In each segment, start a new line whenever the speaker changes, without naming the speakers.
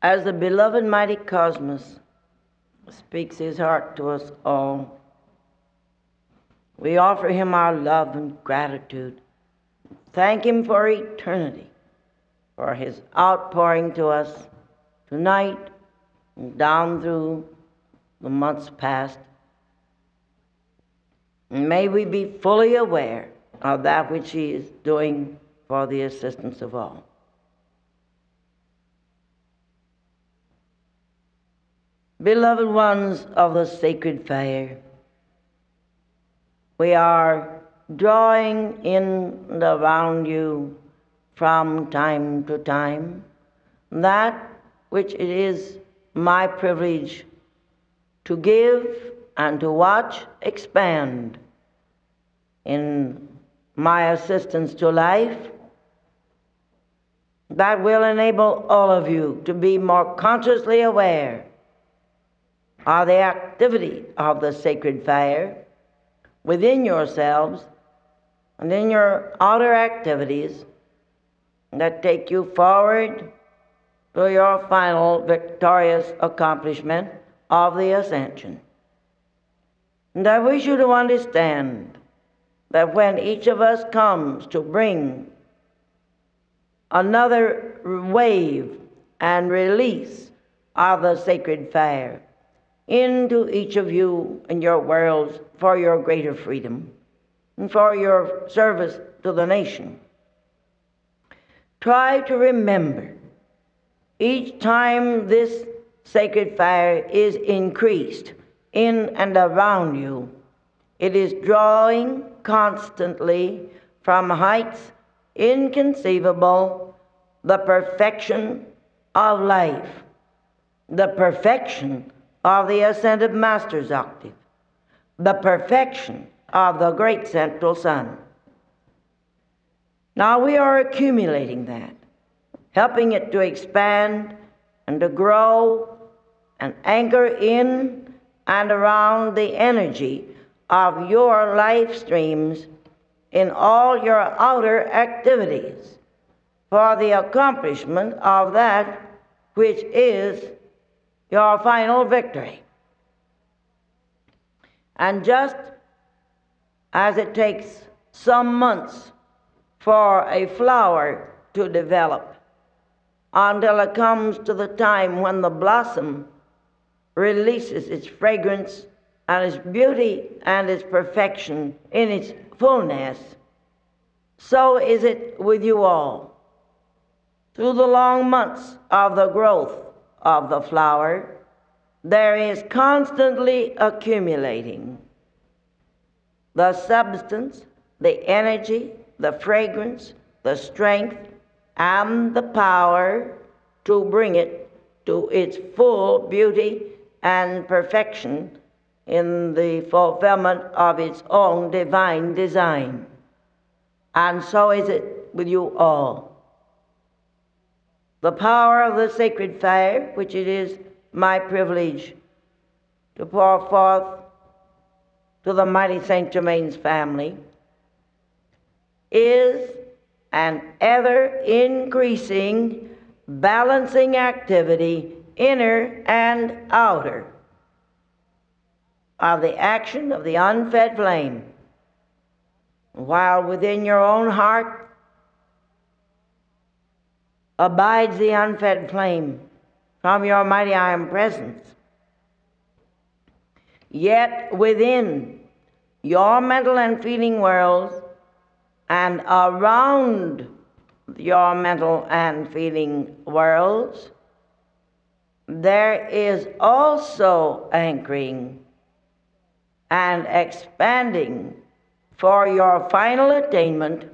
As the beloved mighty cosmos speaks his heart to us all, we offer him our love and gratitude. Thank him for eternity, for his outpouring to us tonight and down through the months past. And may we be fully aware of that which he is doing for the assistance of all. Beloved ones of the sacred fire, we are drawing in around you from time to time that which it is my privilege to give and to watch expand in my assistance to life, that will enable all of you to be more consciously aware of the activity of the sacred fire within yourselves and in your outer activities that take you forward to your final victorious accomplishment of the ascension. And I wish you to understand that when each of us comes to bring another wave and release of the sacred fire into each of you and your worlds for your greater freedom and for your service to the nation, try to remember each time this sacred fire is increased in and around you, it is drawing constantly from heights inconceivable the perfection of life, the perfection of the ascended Master's octave, the perfection of the great central sun. Now we are accumulating that, helping it to expand and to grow and anchor in and around the energy of your life streams in all your outer activities for the accomplishment of that which is your final victory. And just as it takes some months for a flower to develop until it comes to the time when the blossom releases its fragrance and its beauty and its perfection in its fullness, so is it with you all. Through the long months of the growth of the flower, there is constantly accumulating the substance, the energy, the fragrance, the strength, and the power to bring it to its full beauty and perfection in the fulfillment of its own divine design. And so is it with you all. The power of the sacred fire, which it is my privilege to pour forth to the mighty Saint Germain's family, is an ever-increasing balancing activity, inner and outer, of the action of the unfed flame. While within your own heart abides the unfed flame from your mighty I Am presence, yet within your mental and feeling worlds and around your mental and feeling worlds, there is also anchoring and expanding for your final attainment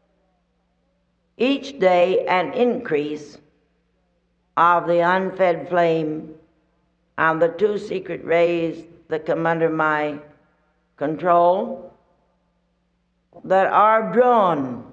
each day an increase of the unfed flame and the two secret rays that come under my control that are drawn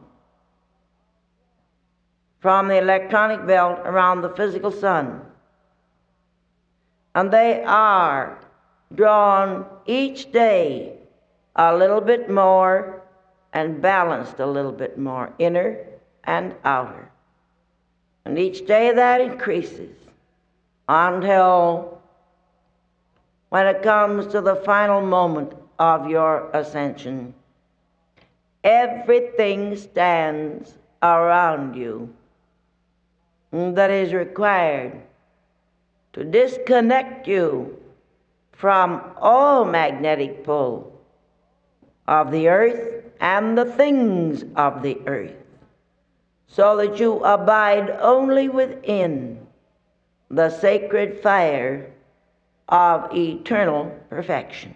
from the electronic belt around the physical sun. And they are drawn each day a little bit more and balanced a little bit more, inner and outer. And each day that increases, until when it comes to the final moment of your ascension, everything stands around you that is required to disconnect you from all magnetic pull of the earth and the things of the earth, so that you abide only within the sacred fire of eternal perfection.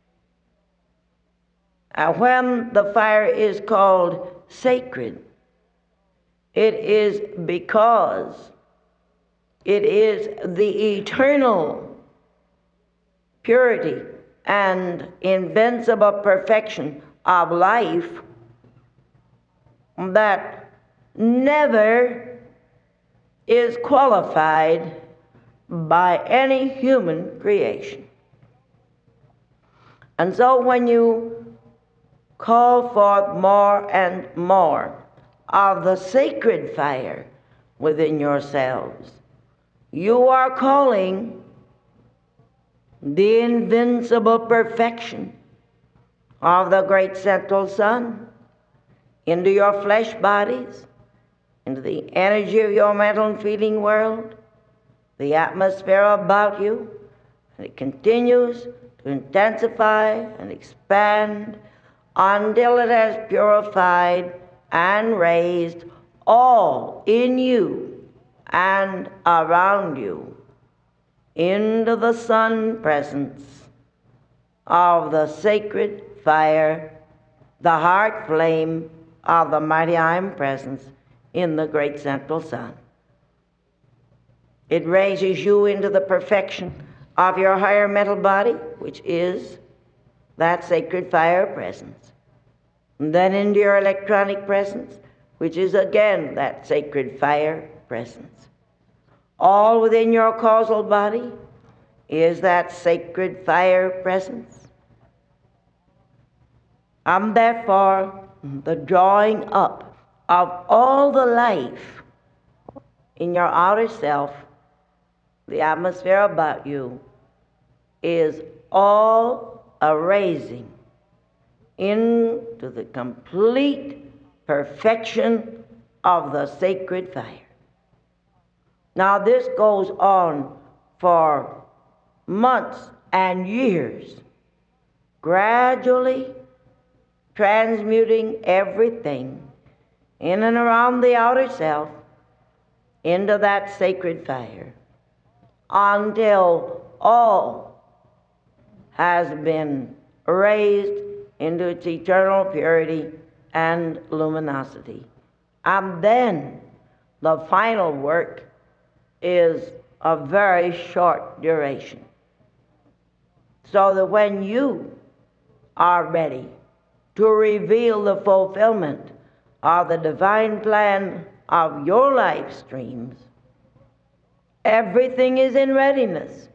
And when the fire is called sacred, it is because it is the eternal purity and invincible perfection of life that never is qualified by any human creation. And so when you call forth more and more of the sacred fire within yourselves, you are calling the invincible perfection of the great central sun into your flesh bodies, into the energy of your mental and feeling world, the atmosphere about you, and it continues to intensify and expand until it has purified and raised all in you and around you into the sun presence of the sacred fire, the heart flame of the mighty I Am presence in the great central sun. It raises you into the perfection of your higher mental body, which is that sacred fire presence. And then into your electronic presence, which is again that sacred fire presence. All within your causal body is that sacred fire presence. And therefore, the drawing up of all the life in your outer self, the atmosphere about you, is all a raising into the complete perfection of the sacred fire. Now this goes on for months and years, gradually transmuting everything in and around the outer self into that sacred fire, until all has been raised into its eternal purity and luminosity. And then the final work is of very short duration, so that when you are ready to reveal the fulfillment of the divine plan of your life streams, everything is in readiness.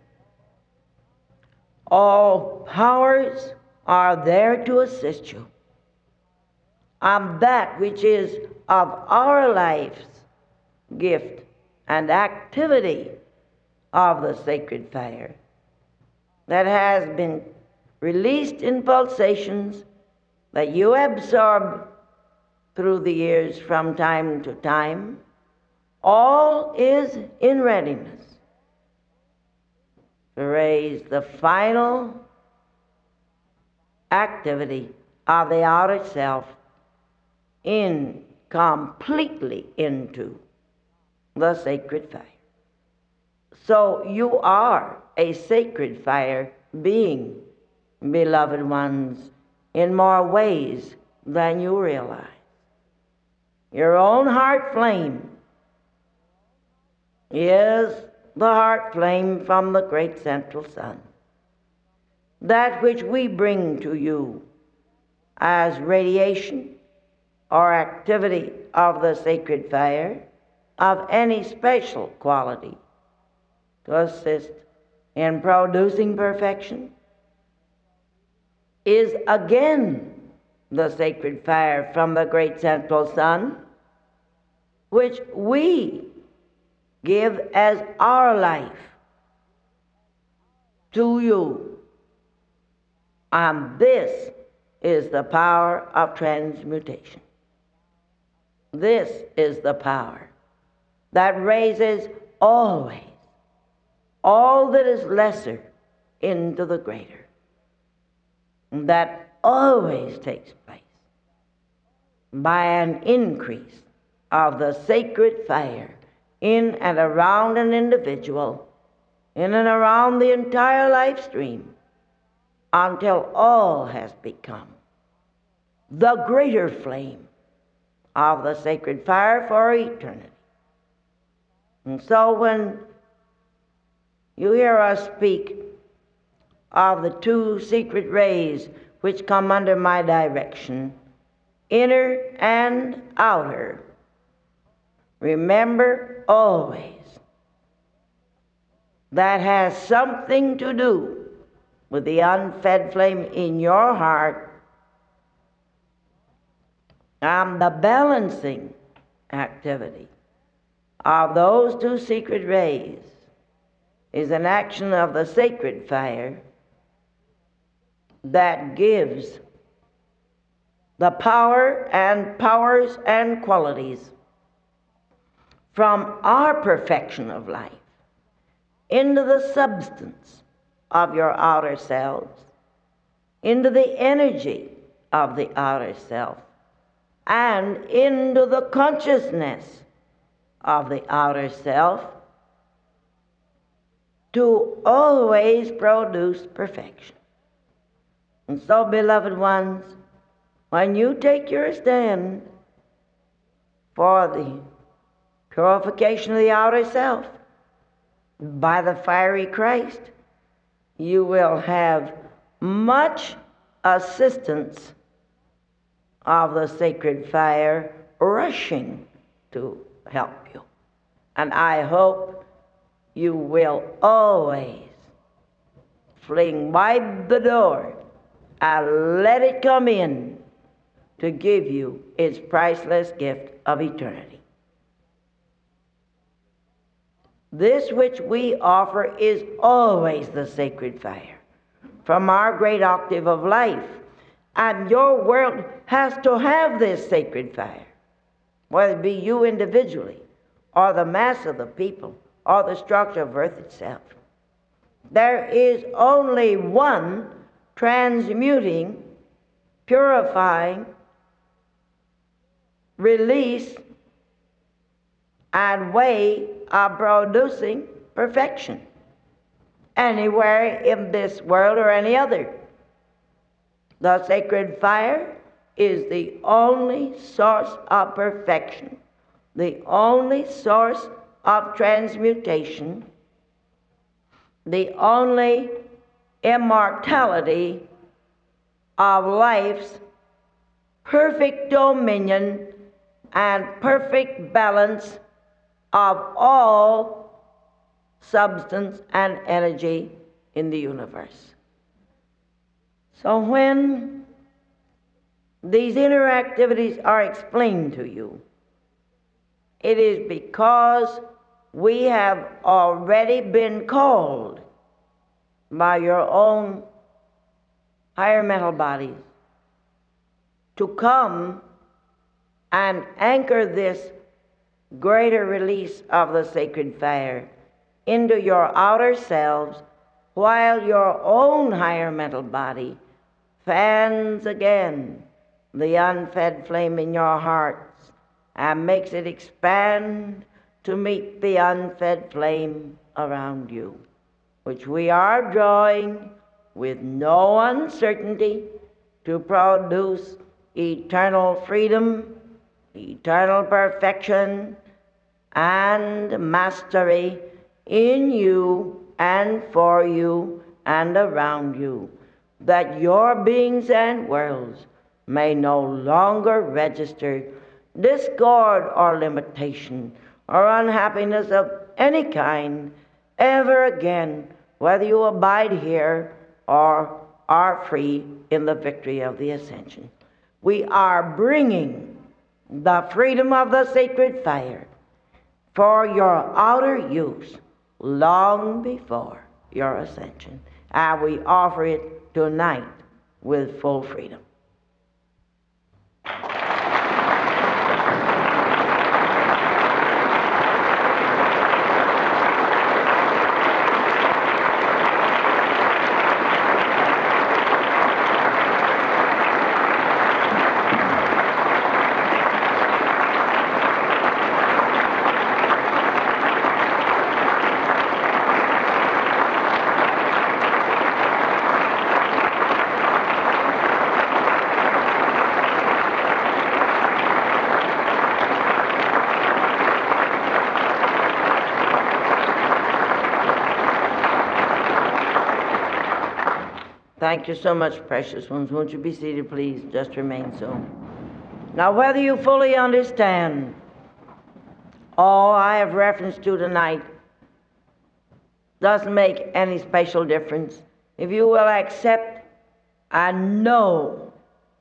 All powers are there to assist you. And that which is of our life's gift and activity of the sacred fire that has been released in pulsations that you absorb through the years from time to time, all is in readiness to raise the final activity of the outer self completely into the sacred fire. So you are a sacred fire being, beloved ones, in more ways than you realize. Your own heart flame is the heart flame from the great central sun. That which we bring to you as radiation or activity of the sacred fire of any special quality to assist in producing perfection is again the sacred fire from the great central sun, which we give as our life to you. And this is the power of transmutation. This is the power that raises always all that is lesser into the greater. That always takes place by an increase of the sacred fire in and around an individual, in and around the entire life stream, until all has become the greater flame of the sacred fire for eternity. And so when you hear us speak of the two secret rays which come under my direction, inner and outer, remember always that has something to do with the unfed flame in your heart, and the balancing activity of those two secret rays is an action of the sacred fire that gives the power and powers and qualities from our perfection of life into the substance of your outer selves, into the energy of the outer self, and into the consciousness of the outer self, to always produce perfection. And so, beloved ones, when you take your stand for the purification of the outer self by the fiery Christ, you will have much assistance of the sacred fire rushing to help you. And I hope you will always fling wide the door and let it come in to give you its priceless gift of eternity. This which we offer is always the sacred fire from our great octave of life. And your world has to have this sacred fire, whether it be you individually, or the mass of the people, or the structure of earth itself. There is only one transmuting, purifying, release, and way of producing perfection anywhere in this world or any other. The sacred fire is the only source of perfection, the only source of transmutation, the only immortality of life's perfect dominion and perfect balance of all substance and energy in the universe. So when these inner activities are explained to you, it is because we have already been called by your own higher mental bodies to come and anchor this greater release of the sacred fire into your outer selves, while your own higher mental body fans again the unfed flame in your hearts and makes it expand to meet the unfed flame around you, which we are drawing with no uncertainty to produce eternal freedom, eternal perfection, and mastery in you and for you and around you, that your beings and worlds may no longer register discord or limitation or unhappiness of any kind ever again, whether you abide here or are free in the victory of the ascension. We are bringing the freedom of the sacred fire for your outer use long before your ascension. and we offer it tonight with full freedom. Thank you so much, precious ones. Won't you be seated, please? Just remain so. Now, whether you fully understand all I have reference to tonight doesn't make any special difference. If you will accept and know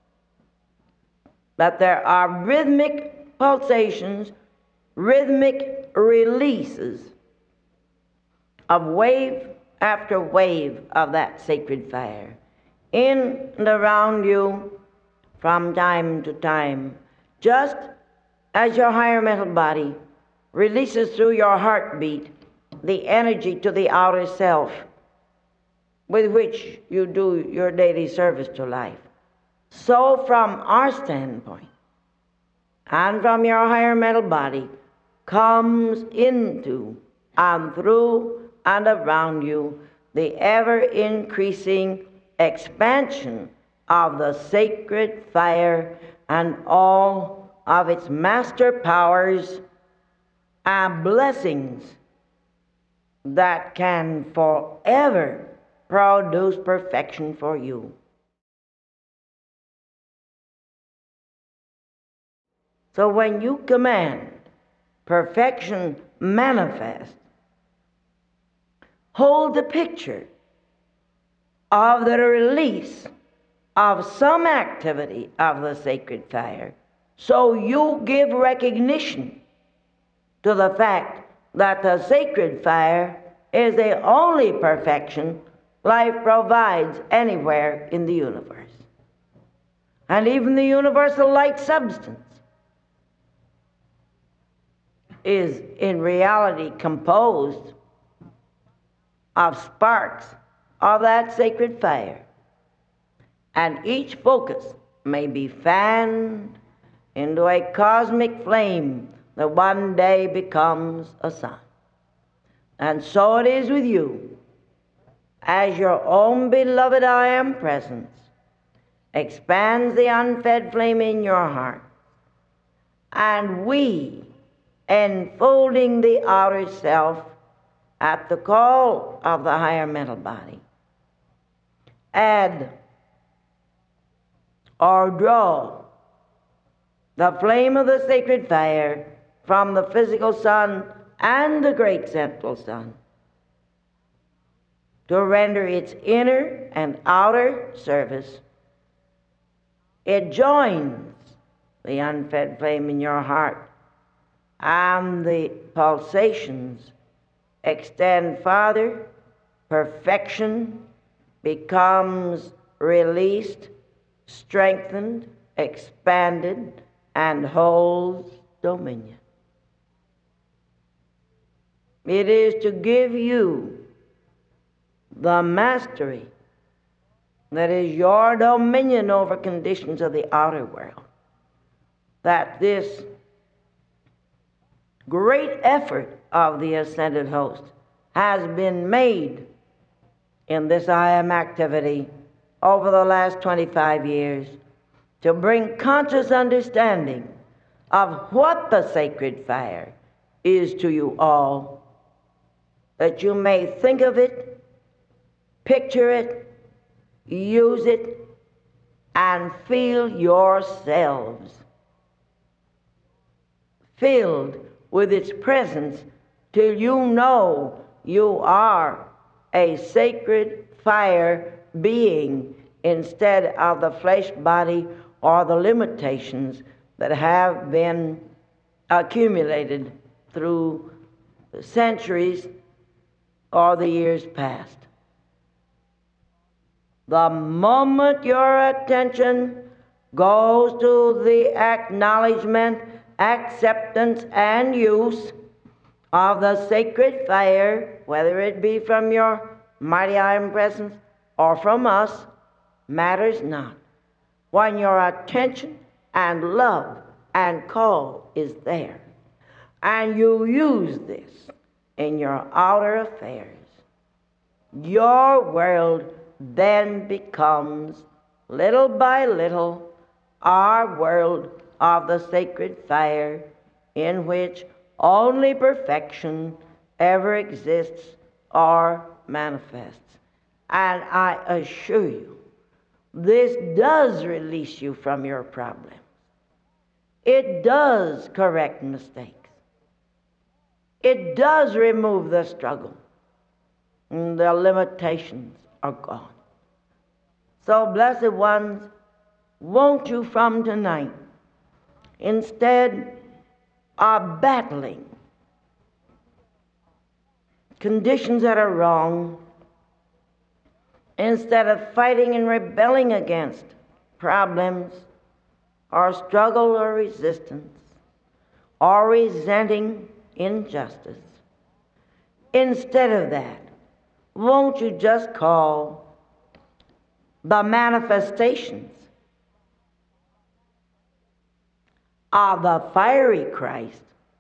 that there are rhythmic pulsations, rhythmic releases of wave after wave of that sacred fire in and around you from time to time, just as your higher mental body releases through your heartbeat the energy to the outer self with which you do your daily service to life. So from our standpoint and from your higher mental body comes into and through and around you the ever-increasing expansion of the sacred fire and all of its master powers and blessings that can forever produce perfection for you. So when you command perfection manifest, hold the picture of the release of some activity of the sacred fire, so you give recognition to the fact that the sacred fire is the only perfection life provides anywhere in the universe. And even the universal light substance is in reality composed of sparks of that sacred fire. And each focus may be fanned into a cosmic flame that one day becomes a sun. And so it is with you, as your own beloved I Am presence expands the unfed flame in your heart, and we, enfolding the outer self at the call of the higher mental body, add or draw the flame of the sacred fire from the physical sun and the great central sun to render its inner and outer service. It joins the unfed flame in your heart, and the pulsations extend farther. Perfection becomes released, strengthened, expanded, and holds dominion. It is to give you the mastery that is your dominion over conditions of the outer world that this great effort of the ascended host has been made in this I Am activity over the last 25 years to bring conscious understanding of what the sacred fire is to you all, that you may think of it, picture it, use it, and feel yourselves filled with its presence till you know you are a sacred fire being instead of the flesh body or the limitations that have been accumulated through the centuries or the years past. The moment your attention goes to the acknowledgement, acceptance, and use of the sacred fire, whether it be from your mighty iron presence or from us, matters not. When your attention and love and call is there, and you use this in your outer affairs, your world then becomes, little by little, our world of the sacred fire, in which only perfection ever exists or manifests. And I assure you, this does release you from your problems. It does correct mistakes. It does remove the struggle. And the limitations are gone. So, blessed ones, won't you from tonight, instead of battling conditions that are wrong, instead of fighting and rebelling against problems or struggle or resistance or resenting injustice, instead of that, won't you just call the manifestations of the fiery Christ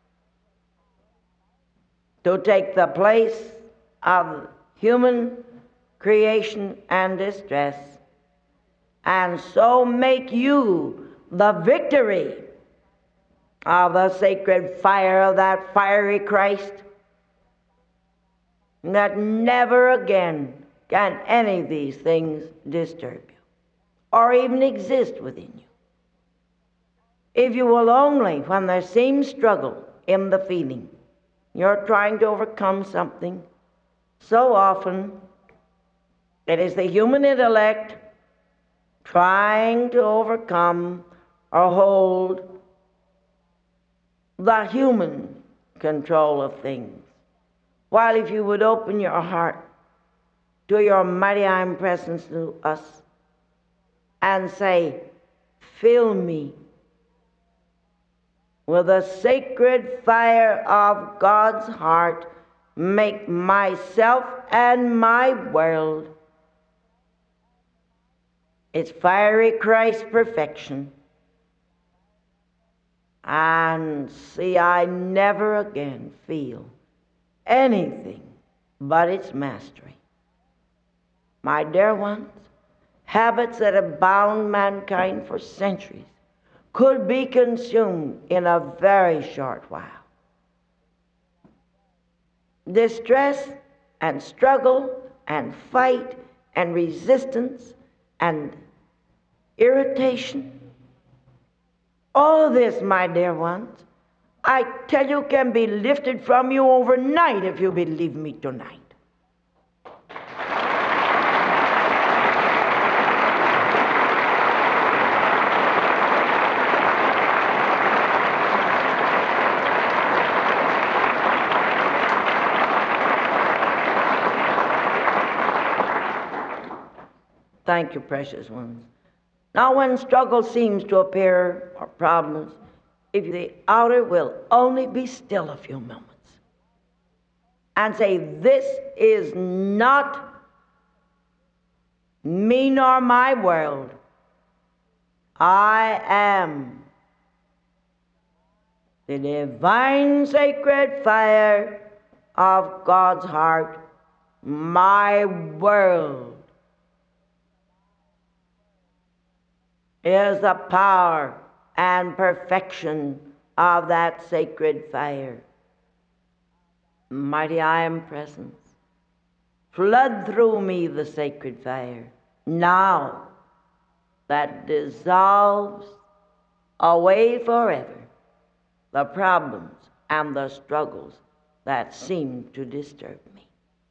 to take the place of human creation and distress, and so make you the victory of the sacred fire of that fiery Christ, that never again can any of these things disturb you or even exist within you. If you will only, when there seems struggle in the feeling, you're trying to overcome something, so often it is the human intellect trying to overcome or hold the human control of things. While if you would open your heart to your mighty iron presence to us and say, fill me with the sacred fire of God's heart, make myself and my world its fiery Christ perfection, and see I never again feel anything but its mastery. My dear ones, habits that have bound mankind for centuries could be consumed in a very short while. Distress and struggle and fight and resistance and irritation, all of this, my dear ones, I tell you, can be lifted from you overnight if you believe me tonight. Thank you, precious ones. Now, when struggle seems to appear, or problems, if the outer will only be still a few moments and say, this is not me nor my world. I am the divine sacred fire of God's heart, my world is the power and perfection of that sacred fire. Mighty iron presence, flood through me the sacred fire, now that dissolves away forever the problems and the struggles that seem to disturb me.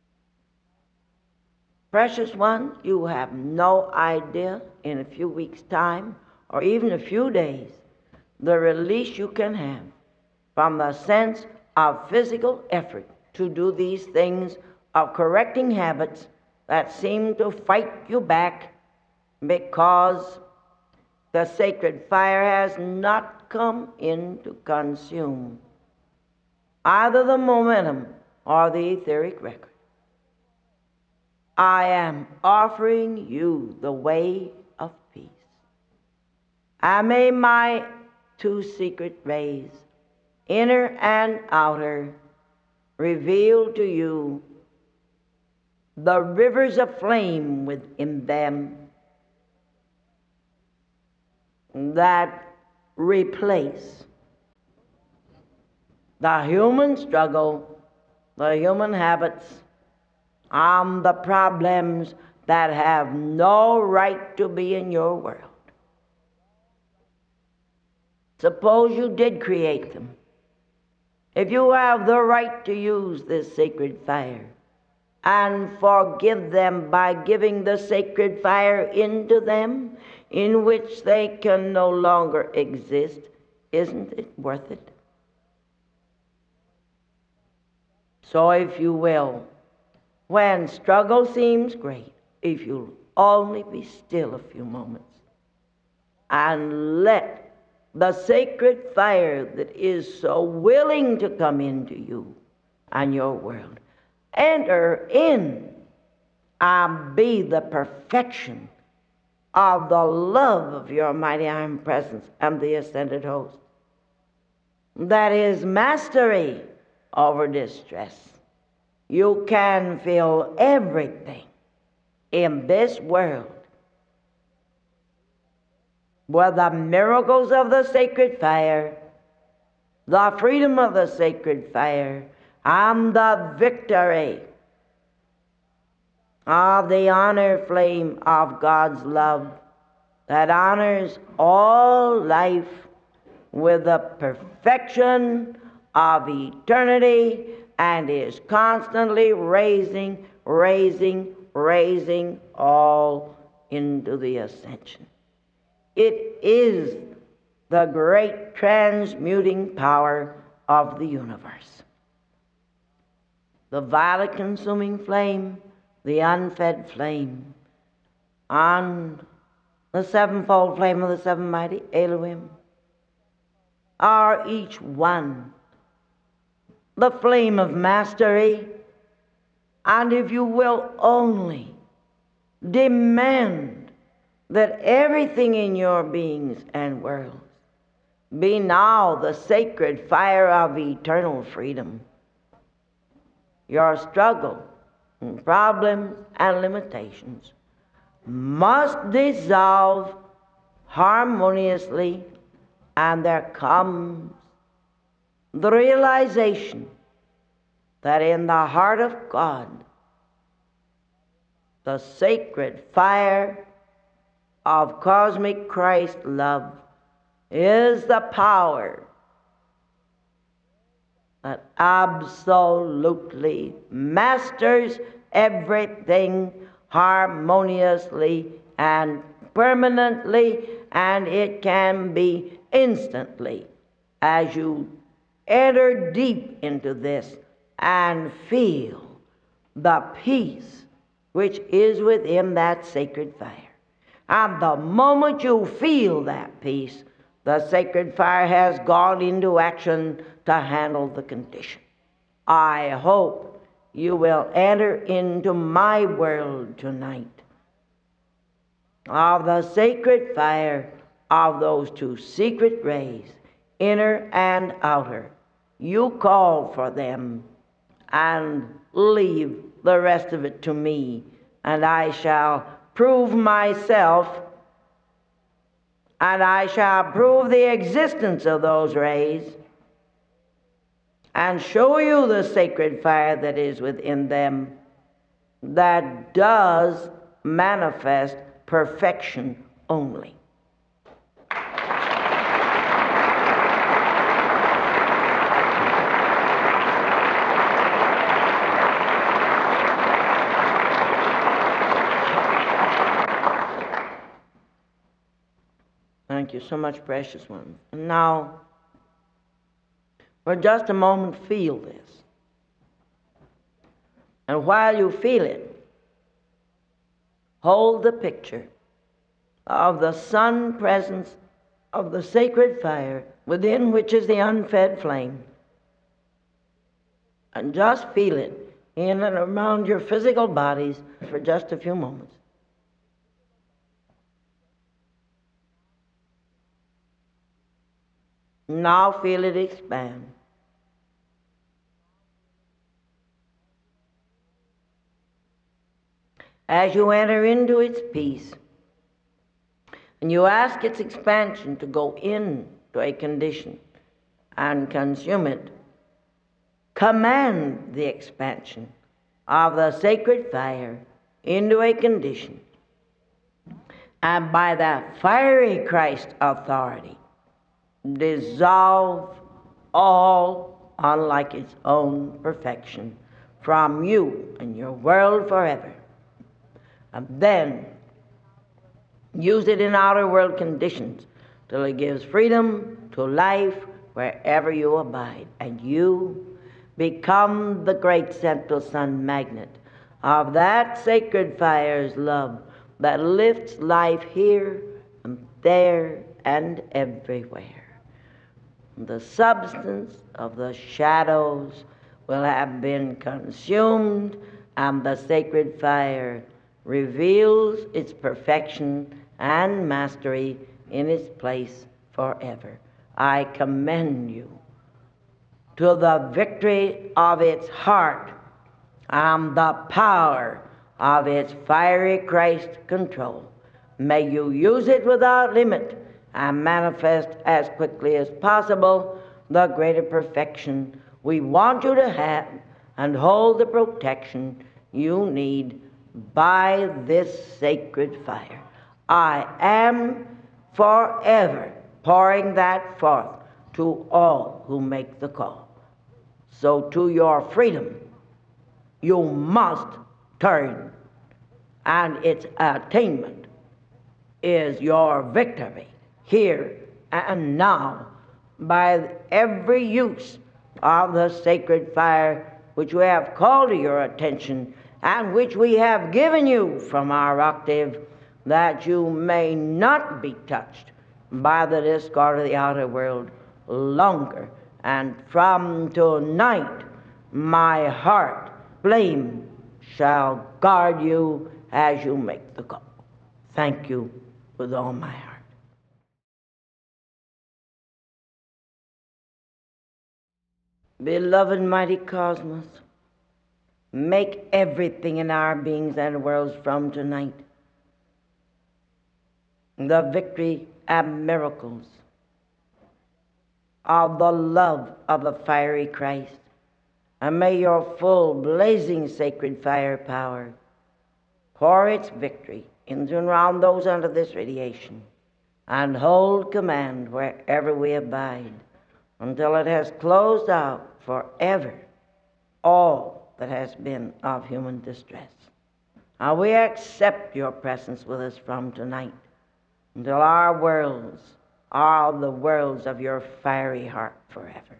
Precious one, you have no idea in a few weeks' time, or even a few days, the release you can have from the sense of physical effort to do these things of correcting habits that seem to fight you back because the sacred fire has not come in to consume either the momentum or the etheric record. I am offering you the way of peace. I may my two secret rays, inner and outer, reveal to you the rivers of flame within them that replace the human struggle, the human habits, and the problems that have no right to be in your world. Suppose you did create them. If you have the right to use this sacred fire and forgive them by giving the sacred fire into them, in which they can no longer exist, isn't it worth it? So if you will, when struggle seems great, if you'll only be still a few moments and let the sacred fire that is so willing to come into you and your world enter in and be the perfection of the love of your mighty iron presence and the ascended host. That is mastery over distress. You can feel everything in this world with the miracles of the sacred fire, the freedom of the sacred fire, and the victory of the honor flame of God's love that honors all life with the perfection of eternity and is constantly raising all into the ascension. It is the great transmuting power of the universe. The violet consuming flame, the unfed flame, and the sevenfold flame of the seven mighty Elohim are each one the flame of mastery, and if you will only demand that everything in your beings and worlds be now the sacred fire of eternal freedom, your struggle, and problems, and limitations must dissolve harmoniously, and there comes the realization that in the heart of God, the sacred fire of cosmic Christ love is the power that absolutely masters everything harmoniously and permanently, and it can be instantly as you enter deep into this and feel the peace which is within that sacred fire. And the moment you feel that peace, the sacred fire has gone into action to handle the condition. I hope you will enter into my world tonight of the sacred fire of those two secret rays, inner and outer. You call for them and leave the rest of it to me, and I shall prove myself, and I shall prove the existence of those rays and show you the sacred fire that is within them that does manifest perfection only. Thank you so much, precious one. And now, for just a moment, feel this. And while you feel it, hold the picture of the sun presence of the sacred fire within which is the unfed flame. And just feel it in and around your physical bodies for just a few moments. Now feel it expand. As you enter into its peace, and you ask its expansion to go into a condition and consume it, command the expansion of the sacred fire into a condition, and by the fiery Christ authority, dissolve all unlike its own perfection from you and your world forever. And then use it in outer world conditions till it gives freedom to life wherever you abide, and you become the great central sun magnet of that sacred fire's love that lifts life here and there and everywhere. The substance of the shadows will have been consumed, and the sacred fire reveals its perfection and mastery in its place forever. I commend you to the victory of its heart and the power of its fiery Christ control. May you use it without limit and manifest as quickly as possible the greater perfection we want you to have, and hold the protection you need by this sacred fire. I am forever pouring that forth to all who make the call. So to your freedom you must turn, and its attainment is your victory here and now by every use of the sacred fire which we have called to your attention and which we have given you from our octave, that you may not be touched by the discord of the outer world longer. And from tonight my heart flame shall guard you as you make the call. Thank you with all my heart. Beloved mighty cosmos, make everything in our beings and worlds from tonight the victory and miracles of the love of the fiery Christ. And may your full blazing sacred fire power pour its victory into and around those under this radiation, and hold command wherever we abide, until it has closed out forever all that has been of human distress. And we accept your presence with us from tonight, until our worlds are the worlds of your fiery heart forever.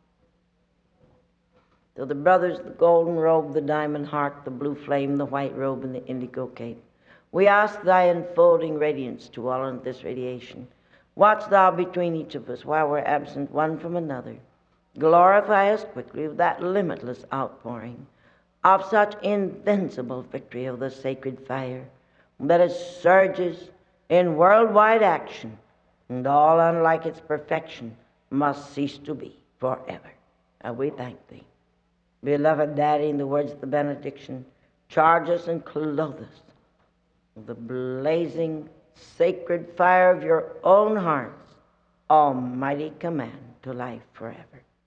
To the brothers, the golden robe, the diamond heart, the blue flame, the white robe, and the indigo cape, we ask thy enfolding radiance to all in this radiation. Watch thou between each of us while we're absent one from another. Glorify us quickly with that limitless outpouring of such invincible victory of the sacred fire that it surges in worldwide action, and all unlike its perfection must cease to be forever. And we thank thee. Beloved Daddy, in the words of the benediction, charge us and clothe us with the blazing sacred fire of your own heart's almighty command to life forever.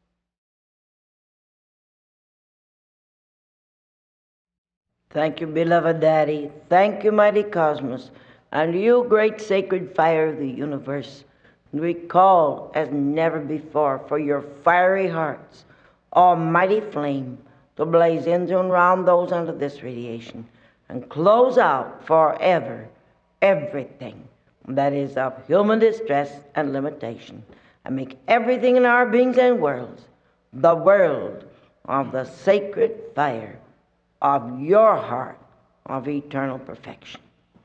Thank you, beloved Daddy. Thank you, mighty cosmos, and you, great sacred fire of the universe. We call as never before for your fiery hearts, almighty flame, to blaze into and round those under this radiation, and close out forever everything that is of human distress and limitation, and make everything in our beings and worlds the world of the sacred fire of your heart of eternal perfection.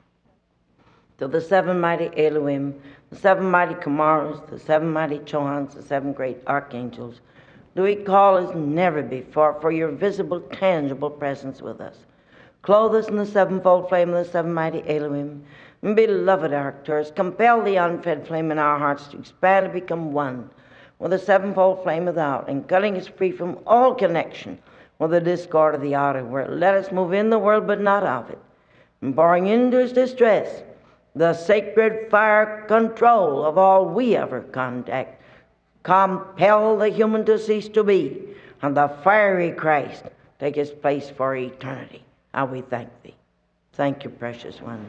to the seven mighty Elohim, the seven mighty Kamaros, the seven mighty Chohans, the seven great archangels, do we call as never before for your visible, tangible presence with us. Clothe us in the sevenfold flame of the seven mighty Elohim. Beloved Arcturus, compel the unfed flame in our hearts to expand and become one with the sevenfold flame without, and cutting us free from all connection with the discord of the outer world. Let us move in the world, but not of it, and pouring into its distress the sacred fire control of all we ever contact. Compel the human to cease to be, and the fiery Christ take his place for eternity. And we thank thee. Thank you, precious ones.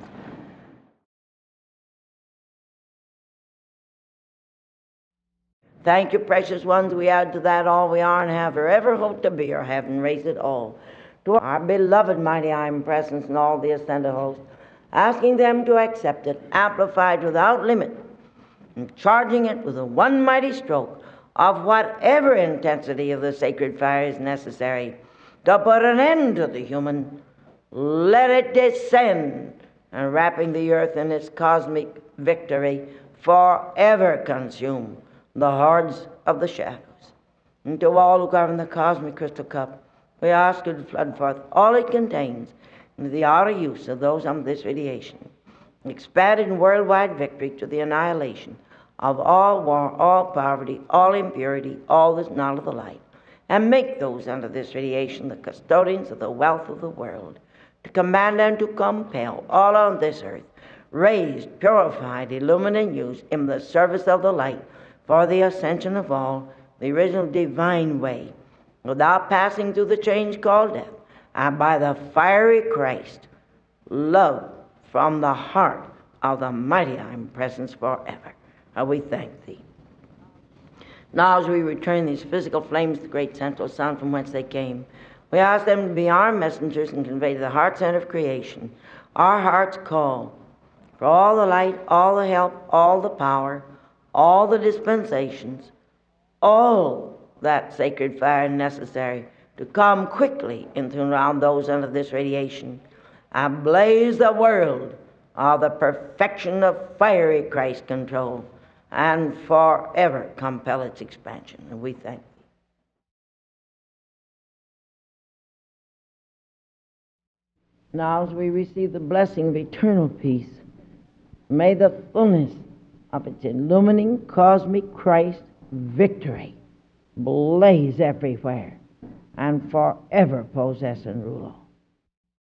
Thank you, precious ones. We add to that all we are and have or ever hope to be or have and raise it all to our beloved mighty I Am Presence and all the ascended host, asking them to accept it, amplified without limit, and charging it with a one mighty stroke of whatever intensity of the sacred fire is necessary to put an end to the human. Let it descend, and wrapping the earth in its cosmic victory, forever consume the hordes of the shadows. And to all who govern the cosmic crystal cup, we ask you to flood forth all it contains into the outer use of those under this radiation, expanded in worldwide victory to the annihilation of all war, all poverty, all impurity, all that's not of the light, and make those under this radiation the custodians of the wealth of the world, to command and to compel all on this earth, raised, purified, illuminated, and used in the service of the light for the ascension of all, the original divine way, without passing through the change called death, and by the fiery Christ, love from the heart of the mighty I Am Presence forever. And we thank thee. Now as we return these physical flames to the great central sun from whence they came, we ask them to be our messengers and convey to the heart center of creation our heart's call for all the light, all the help, all the power, all the dispensations, all that sacred fire necessary to come quickly into and around those under this radiation and blaze the world of the perfection of fiery Christ control and forever compel its expansion. And we thank thee. Now as we receive the blessing of eternal peace, may the fullness of its illumining cosmic Christ victory blaze everywhere and forever possess and rule all.